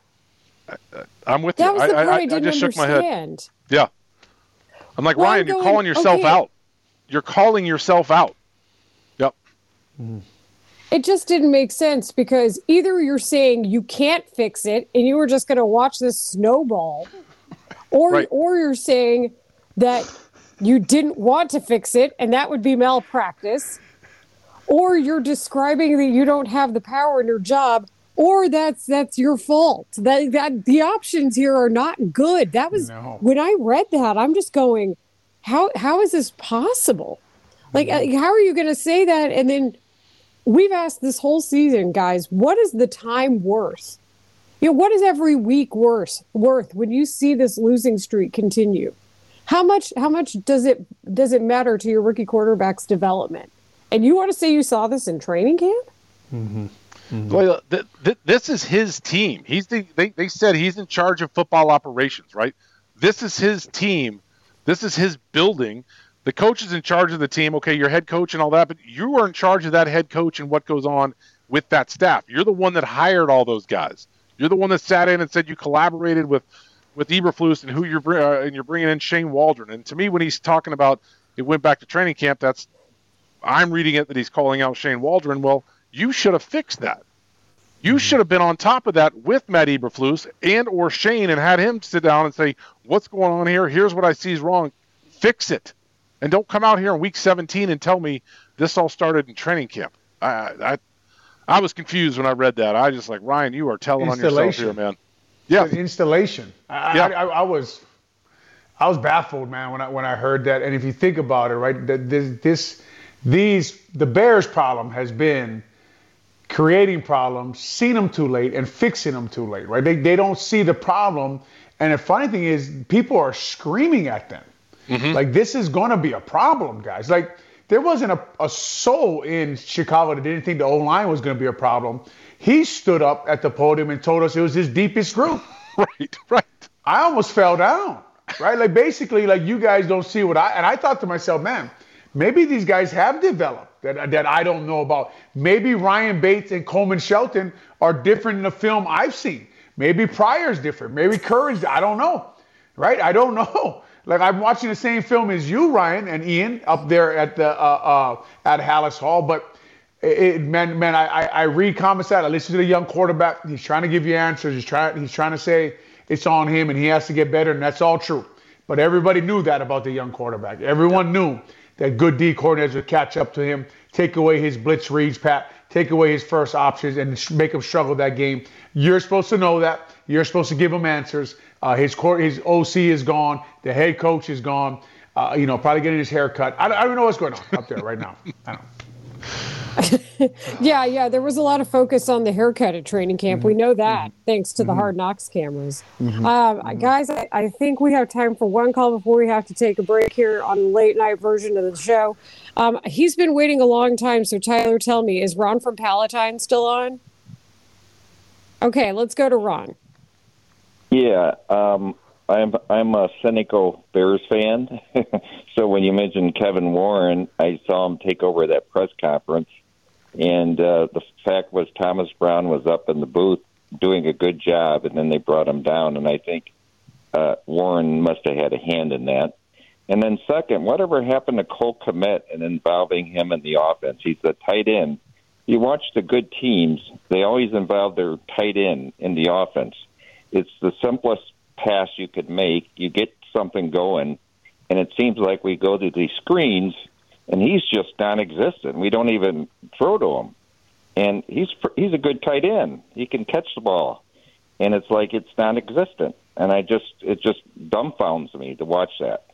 J: I, I'm with
H: that
J: you.
H: Was the
J: I,
H: part
J: I, I,
H: I, didn't
J: I just
H: understand.
J: shook my head. Yeah. I'm like,
H: well,
J: Ryan,
H: I'm
J: you're
H: going,
J: calling yourself
H: okay.
J: out. You're calling yourself out. Yep.
I: Mm.
H: It just didn't make sense because either you're saying you can't fix it and you were just going to watch this snowball, or
J: right.
H: or you're saying that you didn't want to fix it and that would be malpractice, or you're describing that you don't have the power in your job, or that's that's your fault. That that the options here are not good. That was
I: no.
H: when I read that, I'm just going, how how is this possible? Like, mm-hmm. how are you going to say that? And then we've asked this whole season, guys, what is the time worth? You know, what is every week worth worth when you see this losing streak continue? How much how much does it does it matter to your rookie quarterback's development? And you want to say you saw this in training camp?
I: Mm-hmm. Mm-hmm.
J: Well, th- th- this is his team. He's the they, they said he's in charge of football operations, right? This is his team. This is his building. The coach is in charge of the team. Okay, your head coach and all that, but you are in charge of that head coach and what goes on with that staff. You're the one that hired all those guys. You're the one that sat in and said you collaborated with with Eberflus and who you're uh, and you're bringing in Shane Waldron. And to me, when he's talking about it went back to training camp, that's I'm reading it that he's calling out Shane Waldron. Well, you should have fixed that. You should have been on top of that with Matt Eberflus and or Shane and had him sit down and say, what's going on here? Here's what I see is wrong. Fix it. And don't come out here in week seventeen and tell me this all started in training camp. I I, I was confused when I read that. I just like, Ryan, you are telling on yourself here, man. Yeah.
I: Installation. I,
J: yeah.
I: I, I, I was I was baffled, man, when I when I heard that. And if you think about it, right, this this these the Bears' problem has been creating problems, seeing them too late, and fixing them too late, right? They they don't see the problem. And the funny thing is, people are screaming at them. Mm-hmm. Like, this is going to be a problem, guys. Like, there wasn't a, a soul in Chicago that didn't think the O-line was going to be a problem. He stood up at the podium and told us it was his deepest group.
J: Right, right.
I: I almost fell down, right? Like, basically, like, you guys don't see what I... And I thought to myself, man, maybe these guys have developed that, that I don't know about. Maybe Ryan Bates and Coleman Shelton are different in the film I've seen. Maybe Pryor's different. Maybe Curry's... I don't know, right? I don't know. Like, I'm watching the same film as you, Ryan and Ian, up there at the uh, uh, at Hallis Hall. But it, man, man, I, I read comments out. I listen to the young quarterback. He's trying to give you answers. He's trying he's trying to say it's on him and he has to get better, and that's all true. But everybody knew that about the young quarterback. Everyone knew that good D coordinators would catch up to him, take away his blitz reads, Pat, take away his first options, and make him struggle that game. You're supposed to know that. You're supposed to give him answers. Uh, his court, his O C is gone. The head coach is gone. Uh, you know, probably getting his hair cut. I, I don't know what's going on up there right now. I don't.
H: yeah, yeah. There was a lot of focus on the haircut at training camp.
I: Mm-hmm.
H: We know that,
I: mm-hmm.
H: thanks to the
I: mm-hmm.
H: Hard Knocks cameras.
I: Mm-hmm.
H: Um,
I: mm-hmm.
H: Guys, I, I think we have time for one call before we have to take a break here on the late night version of the show. Um, he's been waiting a long time, so Tyler, tell me, is Ron from Palatine still on? Okay, let's go to Ron.
M: Yeah, um, I'm I'm a cynical Bears fan. So when you mentioned Kevin Warren, I saw him take over that press conference, and uh, the fact was Thomas Brown was up in the booth doing a good job, and then they brought him down, and I think uh, Warren must have had a hand in that. And then second, whatever happened to Cole Kmet and involving him in the offense? He's the tight end. You watch the good teams, they always involve their tight end in the offense. It's the simplest pass you could make. You get something going, and it seems like we go to these screens, and he's just non-existent. We don't even throw to him. And he's he's a good tight end. He can catch the ball. And it's like it's non-existent. And I just it just dumbfounds me to watch that.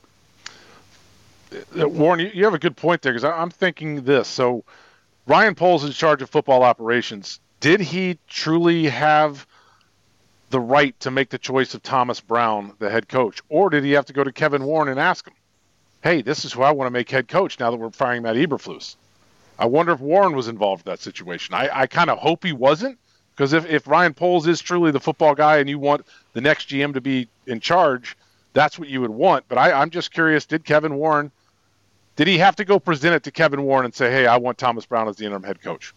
J: Warren, you have a good point there, because I'm thinking this. So Ryan Poles is in charge of football operations. Did he truly have the right to make the choice of Thomas Brown, the head coach? Or did he have to go to Kevin Warren and ask him, hey, this is who I want to make head coach now that we're firing Matt Eberflus? I wonder if Warren was involved in that situation. I, I kind of hope he wasn't, because if, if Ryan Poles is truly the football guy and you want the next G M to be in charge, that's what you would want. But I, I'm just curious, did Kevin Warren, did he have to go present it to Kevin Warren and say, hey, I want Thomas Brown as the interim head coach?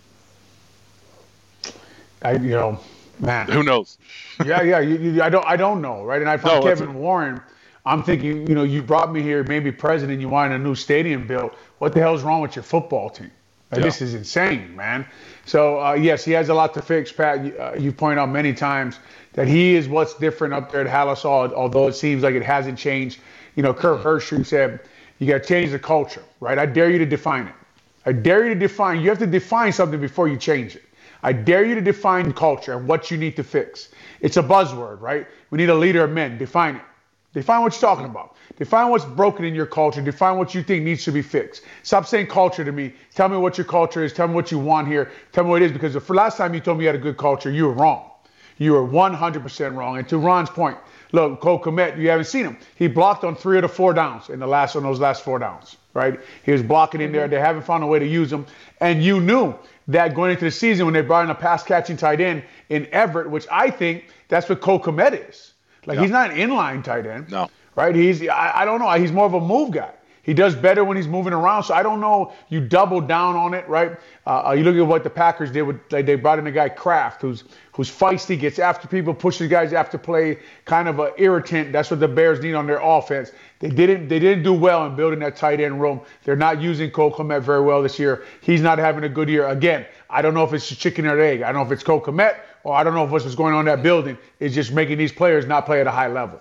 I: I, you know, man.
J: Who knows?
I: yeah, yeah. You, you, I don't I don't know, right? And I find no, Kevin Warren, I'm thinking, you know, you brought me here, maybe president, you wanted a new stadium built. What the hell is wrong with your football team? Like, yeah. This is insane, man. So, uh, yes, he has a lot to fix, Pat. You, uh, you point out many times that he is what's different up there at Halas-Hall, although it seems like it hasn't changed. You know, Kirk Herbstreit said, you got to change the culture, right? I dare you to define it. I dare you to define. You have to define something before you change it. I dare you to define culture and what you need to fix. It's a buzzword, right? We need a leader of men. Define it. Define what you're talking about. Define what's broken in your culture. Define what you think needs to be fixed. Stop saying culture to me. Tell me what your culture is. Tell me what you want here. Tell me what it is. Because the last time you told me you had a good culture, you were wrong. You were one hundred percent wrong. And to Ron's point, look, Cole Kmet, you haven't seen him. He blocked on three of the four downs in the last on those last four downs, right? He was blocking in there. They haven't found a way to use him. And you knew that going into the season when they brought in a pass-catching tight end in Everett, which I think that's what Cole Kmet is. Like, yeah. He's not an inline tight end.
J: No.
I: Right? He's, I, I don't know. He's more of a move guy. He does better when he's moving around. So I don't know. You double down on it, right? Uh, you look at what the Packers did with, like, they brought in a guy, Kraft, who's who's feisty, gets after people, pushes guys after play, kind of an irritant. That's what the Bears need on their offense. They didn't they didn't do well in building that tight end room. They're not using Cole Kmet very well this year. He's not having a good year. Again, I don't know if it's chicken or egg. I don't know if it's Cole Kmet, or I don't know if what's going on in that building is just making these players not play at a high level.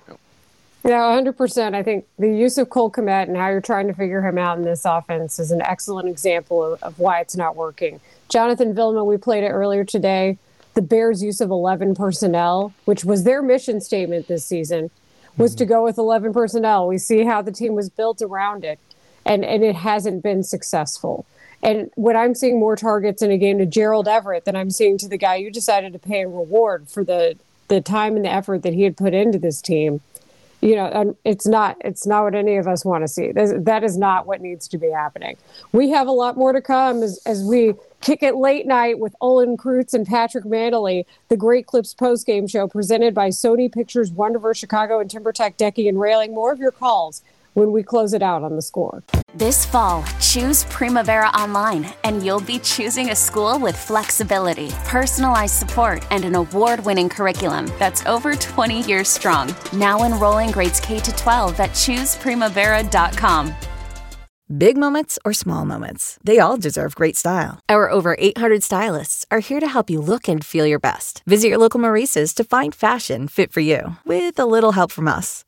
H: Yeah, one hundred percent. I think the use of Cole Kmet and how you're trying to figure him out in this offense is an excellent example of, of why it's not working. Jonathan Vilma, we played it earlier today. The Bears' use of eleven personnel, which was their mission statement this season, was mm-hmm. to go with eleven personnel. We see how the team was built around it, and, and it hasn't been successful. And when I'm seeing more targets in a game to Gerald Everett than I'm seeing to the guy you decided to pay a reward for the, the time and the effort that he had put into this team, you know, and it's not it's not what any of us want to see. That is not what needs to be happening. We have a lot more to come as, as we kick it late night with Olin Kreutz and Patrick Manley, the Great Clips postgame show presented by Sony Pictures, Wonderverse Chicago, and TimberTech Decking and Railing. More of your calls when we close it out on The Score.
A: This fall, choose Primavera Online, and you'll be choosing a school with flexibility, personalized support, and an award-winning curriculum that's over twenty years strong. Now enrolling grades K to twelve at choose primavera dot com.
B: Big moments or small moments, they all deserve great style. Our over eight hundred stylists are here to help you look and feel your best. Visit your local Maurice's to find fashion fit for you, with a little help from us.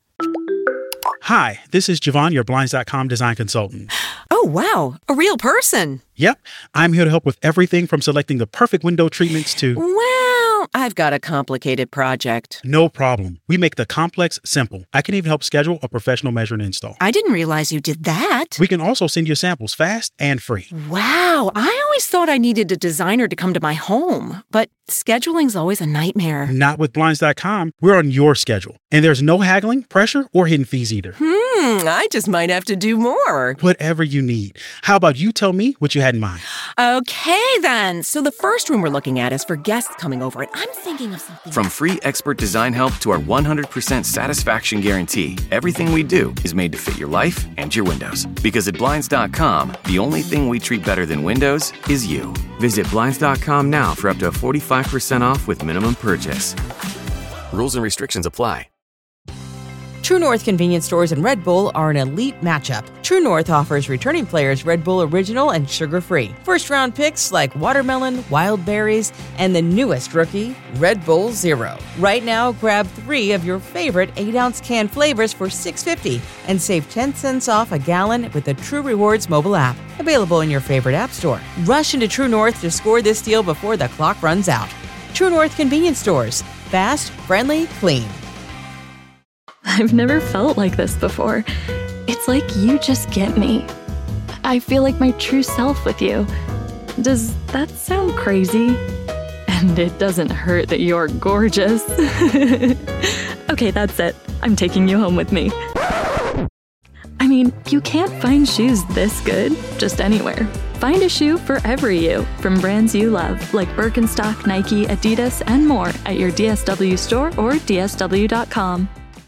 C: Hi, this is Javon, your Blinds dot com design consultant.
D: Oh, wow. A real person.
C: Yep. I'm here to help with everything from selecting the perfect window treatments to...
D: Well, I've got a complicated project.
C: No problem. We make the complex simple. I can even help schedule a professional measure and install.
D: I didn't realize you did that.
C: We can also send you samples fast and free.
D: Wow. I always thought I needed a designer to come to my home, but scheduling's always a nightmare.
C: Not with Blinds dot com. We're on your schedule. And there's no haggling, pressure, or hidden fees either.
D: Hmm, I just might have to do more.
C: Whatever you need. How about you tell me what you had in mind?
D: Okay, then. So the first room we're looking at is for guests coming over, and I'm thinking of something.
E: From free expert design help to our one hundred percent satisfaction guarantee, everything we do is made to fit your life and your windows. Because at Blinds dot com, the only thing we treat better than windows is you. Visit Blinds dot com now for up to forty-five percent off with minimum purchase. Rules and restrictions apply.
Q: True North convenience stores and Red Bull are an elite matchup. True North offers returning players Red Bull Original and sugar-free. First-round picks like watermelon, wild berries, and the newest rookie, Red Bull Zero. Right now, grab three of your favorite eight-ounce can flavors for six dollars and fifty cents and save ten cents off a gallon with the True Rewards mobile app. Available in your favorite app store. Rush into True North to score this deal before the clock runs out. True North convenience stores. Fast, friendly, clean.
S: I've never felt like this before. It's like you just get me. I feel like my true self with you. Does that sound crazy? And it doesn't hurt that you're gorgeous. Okay, that's it. I'm taking you home with me. I mean, you can't find shoes this good just anywhere. Find a shoe for every you from brands you love, like Birkenstock, Nike, Adidas, and more at your D S W store or D S W dot com.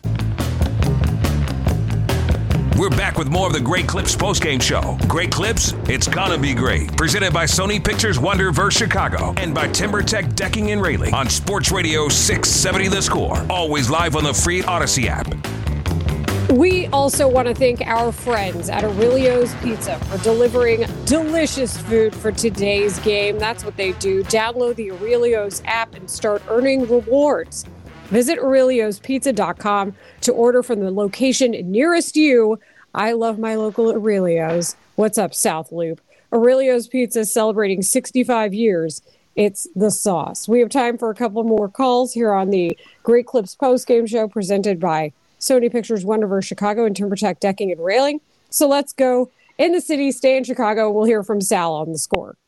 P: We're back with more of the Great Clips postgame show. Great Clips, it's gonna be great. Presented by Sony Pictures Wonder versus Chicago and by TimberTech Decking and Railing on Sports Radio six seventy The Score. Always live on the free Odyssey app.
H: We also want to thank our friends at Aurelio's Pizza for delivering delicious food for today's game. That's what they do. Download the Aurelio's app and start earning rewards. Visit Aurelios Pizza dot com to order from the location nearest you. I love my local Aurelio's. What's up, South Loop? Aurelio's Pizza is celebrating sixty-five years. It's the sauce. We have time for a couple more calls here on the Great Clips postgame show presented by Sony Pictures Wonderverse Chicago and TimberTech Decking and Railing. So let's go in the city, stay in Chicago. We'll hear from Sal on the score.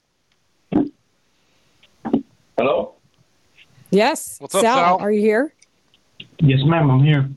V: Hello?
H: Yes.
V: What's up,
H: Sal,
V: Sal?
H: are you here?
V: Yes, ma'am, I'm here.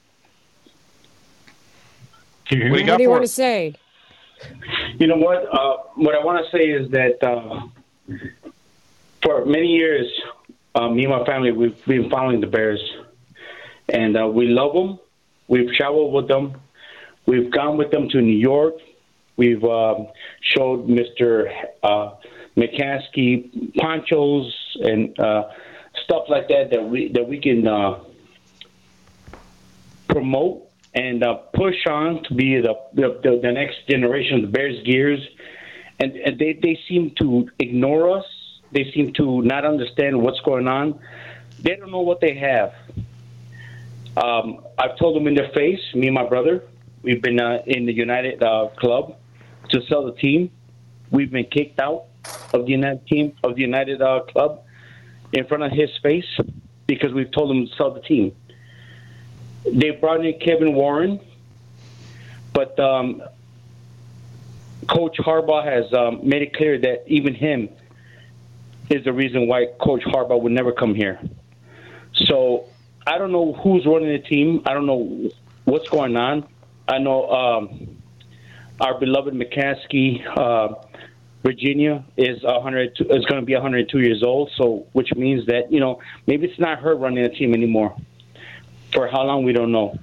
V: Can you hear
H: What
V: me?
H: do you, what do you want to say?
V: You know what? Uh, what I want to say is that uh, for many years, uh, me and my family, we've been following the Bears. And uh, we love them. We've traveled with them. We've gone with them to New York. We've uh, showed Mister Uh, McCaskey ponchos and uh, stuff like that that we that we can uh, promote and uh, push on to be the, the the next generation of the Bears gears. And, and they, they seem to ignore us. They seem to not understand what's going on. They don't know what they have. Um, I've told them in their face, me and my brother, we've been uh, in the United uh, Club to sell the team. We've been kicked out of the United team, of the United uh, Club in front of his face because we've told him to sell the team. They brought in Kevin Warren, but um, Coach Harbaugh has um, made it clear that even him is the reason why Coach Harbaugh would never come here. So I don't know who's running the team. I don't know what's going on. I know um, our beloved McCaskey, uh, Virginia, is one hundred is going to be one hundred two years old. So, which means that you know maybe it's not her running the team anymore. For how long we don't know.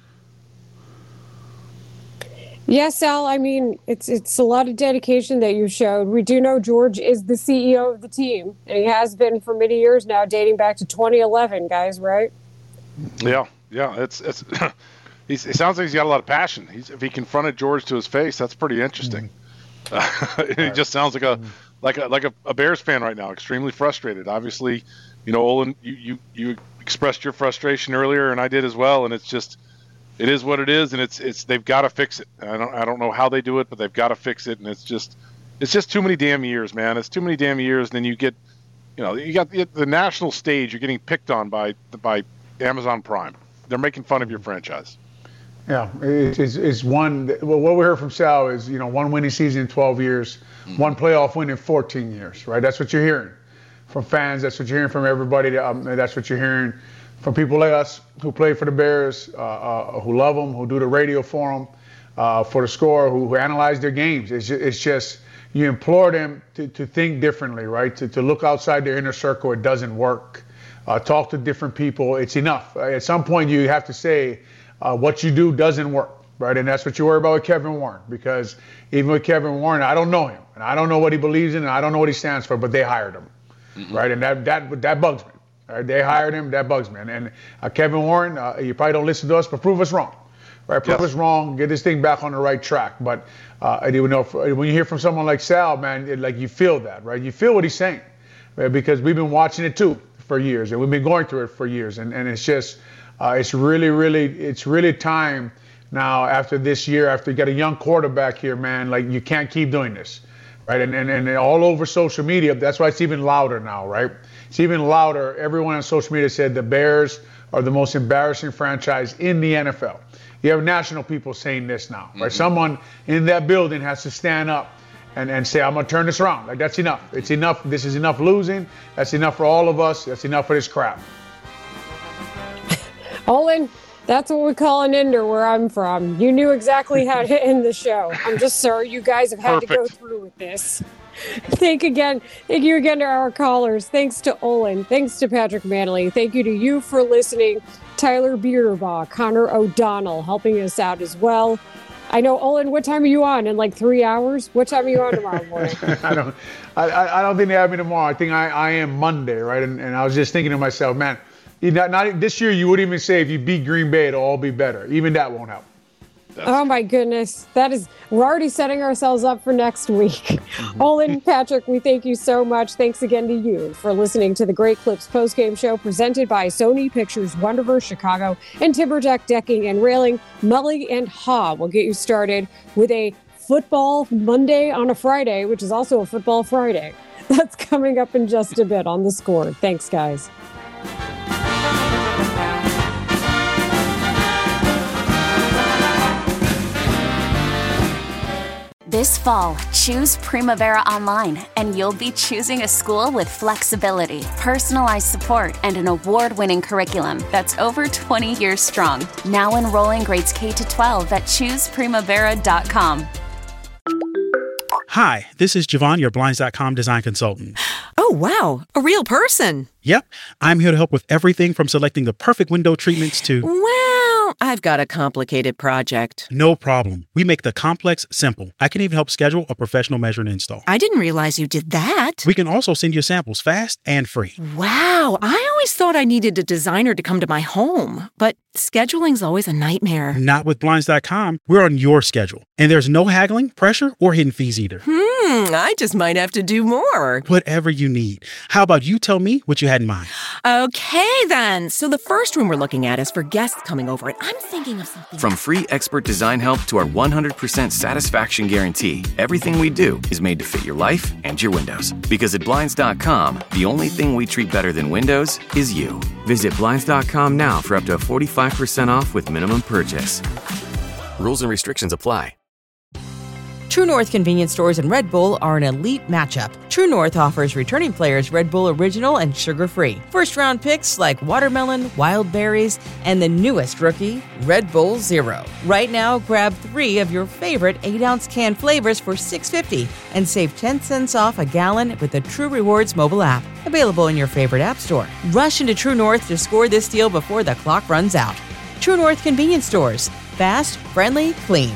H: Yes, Sal. I mean, it's it's a lot of dedication that you showed. We do know George is the C E O of the team, and he has been for many years now, dating back to twenty eleven. Guys, right?
J: Yeah, yeah. It's it's. He's, it sounds like he's got a lot of passion. He's, if he confronted George to his face, that's pretty interesting. Mm-hmm. Uh, he just sounds like a mm-hmm. like a like a, a Bears fan right now, extremely frustrated. Obviously, you know, Olin, you, you you expressed your frustration earlier, and I did as well. And it's just, it is what it is, and it's it's they've got to fix it. I don't I don't know how they do it, but they've got to fix it. And it's just it's just too many damn years, man. It's too many damn years. And then you get, you know, you got the, the national stage. You're getting picked on by by Amazon Prime. They're making fun of your franchise.
I: Yeah, it's, it's, it's one. Well, what we heard from Sal is, you know, one winning season in twelve years, mm-hmm. one playoff win in fourteen years, right? That's what you're hearing from fans. That's what you're hearing from everybody. Um, that's what you're hearing from people like us who play for the Bears, uh, uh, who love them, who do the radio for them, uh, for the Score, who, who analyze their games. It's just, it's just, you implore them to, to think differently, right? To, to look outside their inner circle. It doesn't work. Uh, talk to different people. It's enough. Uh, at some point, you have to say uh, what you do doesn't work, right? And that's what you worry about with Kevin Warren, because even with Kevin Warren, I don't know him, and I don't know what he believes in, and I don't know what he stands for, but they hired him, mm-hmm. right? And that that that bugs me. Right? They hired him. That bugs me. And, and uh, Kevin Warren, uh, you probably don't listen to us, but prove us wrong. Right, prove yes. us wrong, get this thing back on the right track. But uh, I do know when you hear from someone like Sal, man, it, like you feel that, right? You feel what he's saying, right? Because we've been watching it too for years, and we've been going through it for years, and, and it's just, uh, it's really, really, it's really time now after this year, after you got a young quarterback here, man, like you can't keep doing this, right? And and and all over social media, that's why it's even louder now, right? It's even louder. Everyone on social media said the Bears are the most embarrassing franchise in the N F L. You have national people saying this now, right? Mm-hmm. Someone in that building has to stand up and, and say, I'm going to turn this around. Like, that's enough. It's enough. This is enough losing. That's enough for all of us. That's enough for this crap.
H: Olin, that's what we call an ender where I'm from. You knew exactly how to end the show. I'm just sorry you guys have had Perfect. to go through with this. Thank again. Thank you again to our callers. Thanks to Olin. Thanks to Patrick Manley. Thank you to you for listening. Tyler Bierbaugh, Connor O'Donnell helping us out as well. I know, Olin, what time are you on? In like three hours? What time are you on tomorrow morning?
I: I don't I, I don't think they have me tomorrow. I think I, I am Monday, right? And, and I was just thinking to myself, man, not, not this year you wouldn't even say if you beat Green Bay, it'll all be better. Even that won't help.
H: That's oh my goodness. That is, we're already setting ourselves up for next week. Mm-hmm. Olin, Patrick, we thank you so much. Thanks again to you for listening to the Great Clips postgame show presented by Sony Pictures Wonderverse Chicago and TimberTech Decking and Railing. Mully and Haw will get you started with a football Monday on a Friday, which is also a football Friday. That's coming up in just a bit on The Score. Thanks, guys.
A: This fall, choose Primavera Online, and you'll be choosing a school with flexibility, personalized support, and an award-winning curriculum that's over twenty years strong. Now enrolling grades K to twelve at choose primavera dot com.
C: Hi, this is Javon, your Blinds dot com design consultant.
D: Oh, wow, a real person.
C: Yep, I'm here to help with everything from selecting the perfect window treatments to...
D: Well, I've got a complicated project.
C: No problem. We make the complex simple. I can even help schedule a professional measure and install.
D: I didn't realize you did that.
C: We can also send you samples fast and free.
D: Wow, I always thought I needed a designer to come to my home, but scheduling's always a nightmare.
C: Not with Blinds dot com. We're on your schedule, and there's no haggling, pressure, or hidden fees either.
D: Hmm, I just might have to do more.
C: Whatever you need. How about you tell me what you had in mind?
D: Okay, then. So the first room we're looking at is for guests coming over, and I'm thinking of something.
E: From free expert design help to our one hundred percent satisfaction guarantee, everything we do is made to fit your life and your windows. Because at Blinds dot com, the only thing we treat better than windows is you. Visit Blinds dot com now for up to forty-five percent off with minimum purchase. Rules and restrictions apply.
Q: True North convenience stores and Red Bull are an elite matchup. True North offers returning players Red Bull Original and sugar-free. First-round picks like watermelon, wild berries, and the newest rookie, Red Bull Zero. Right now, grab three of your favorite eight-ounce can flavors for six dollars and fifty cents and save ten cents off a gallon with the True Rewards mobile app. Available in your favorite app store. Rush into True North to score this deal before the clock runs out. True North convenience stores. Fast, friendly, clean.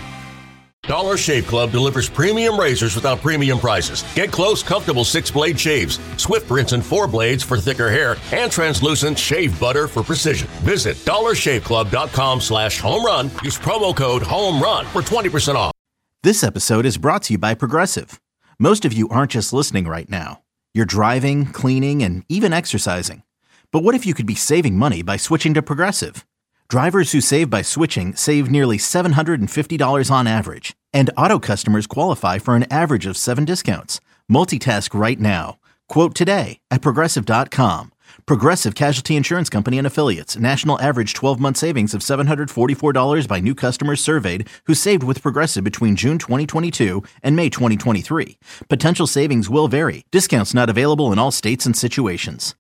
K: Dollar Shave Club delivers premium razors without premium prices. Get close, comfortable six-blade shaves, swift rinse and four blades for thicker hair, and translucent shave butter for precision. Visit dollar shave club dot com slash home run. Use promo code HOMERUN for twenty percent off.
R: This episode is brought to you by Progressive. Most of you aren't just listening right now. You're driving, cleaning, and even exercising. But what if you could be saving money by switching to Progressive? Drivers who save by switching save nearly seven hundred fifty dollars on average. And auto customers qualify for an average of seven discounts. Multitask right now. Quote today at Progressive dot com. Progressive Casualty Insurance Company and Affiliates. National average twelve-month savings of seven hundred forty-four dollars by new customers surveyed who saved with Progressive between June twenty twenty-two and May twenty twenty-three. Potential savings will vary. Discounts not available in all states and situations.